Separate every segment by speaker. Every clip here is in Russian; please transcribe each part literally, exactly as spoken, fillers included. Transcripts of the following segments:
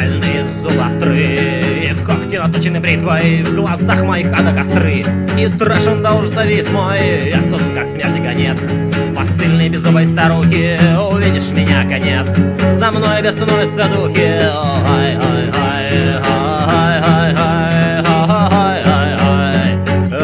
Speaker 1: стальные зубы острые, когти наточены бритвой, в глазах моих ада костры. И страшен до ужаса вид мой, я создан как смерти гонец. Посыльной беззубой старухи, увидишь меня конец. За мной беснуются духи. Ой, ой, ой, ой, ой, ой, ой, ой, ой.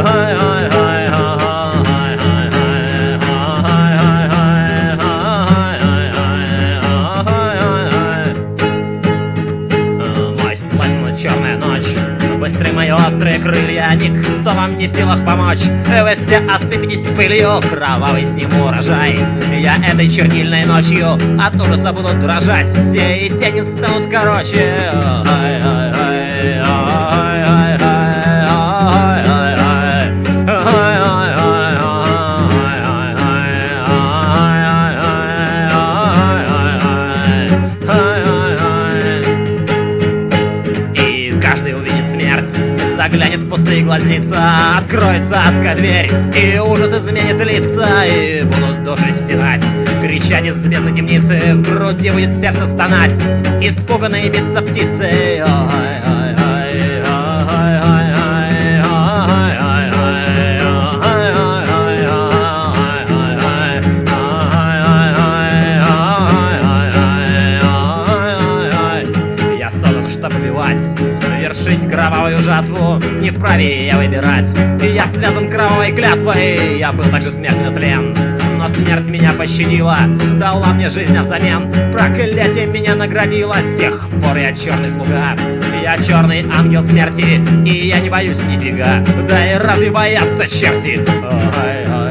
Speaker 1: Черная ночь, быстрые мои острые крылья, никто вам не в силах помочь. Вы все осыпетесь пылью, кровавый сниму урожай. Я этой чернильной ночью от ужаса буду дрожать. Все и тени станут короче. Ой, ой, ой, ой, ой, ой, ой, ой, заглянет в пустые глазница, откроется адская дверь, и ужас изменит лица, и будут души стенать, кричать из бездны темницы, в груди будет сердце стонать, испуганные биться птицы. Я создан, чтобы убивать, вершить кровавую жатву, не вправе я выбирать. Я связан кровавой клятвой, я был также смертный тлен, но смерть меня пощадила, дала мне жизнь взамен. Проклятие меня наградило, с тех пор я черный слуга. Я черный ангел смерти, и я не боюсь нифига. Да и разве боятся черти? Ой, ой.